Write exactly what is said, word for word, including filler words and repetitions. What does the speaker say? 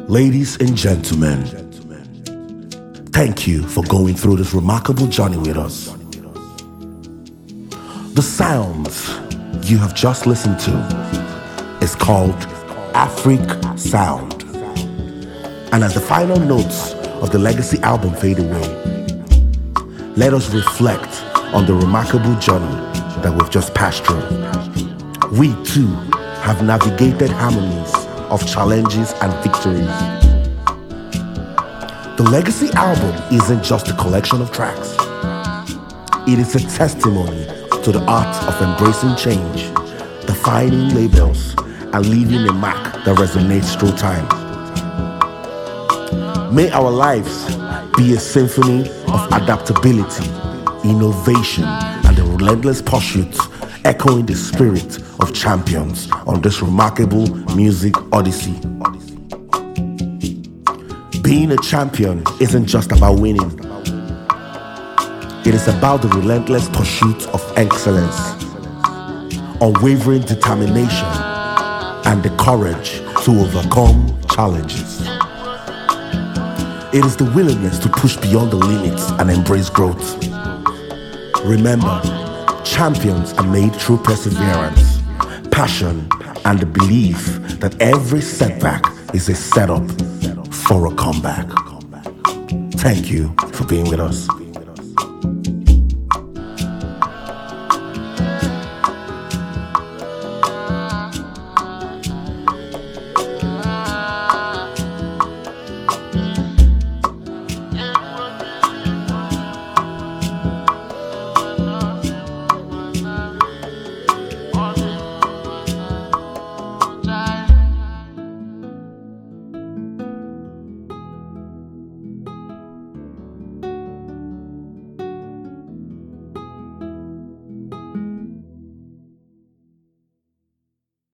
Ladies and gentlemen, thank you for going through this remarkable journey with us. The sounds you have just listened to is called Afric Sound. And as the final notes of the Legacy album fade away, let us reflect on the remarkable journey that we've just passed through. We too have navigated harmonies of challenges and victories. The Legacy album isn't just a collection of tracks. It is a testimony to the art of embracing change, defining labels, and leaving a mark that resonates through time. May our lives be a symphony of adaptability, innovation, and the relentless pursuit, echoing the spirit of champions on this remarkable music odyssey. Being a champion isn't just about winning. It is about the relentless pursuit of excellence, unwavering determination, and the courage to overcome challenges. It is the willingness to push beyond the limits and embrace growth. Remember, champions are made through perseverance, passion, and the belief that every setback is a setup for a comeback. Thank you for being with us.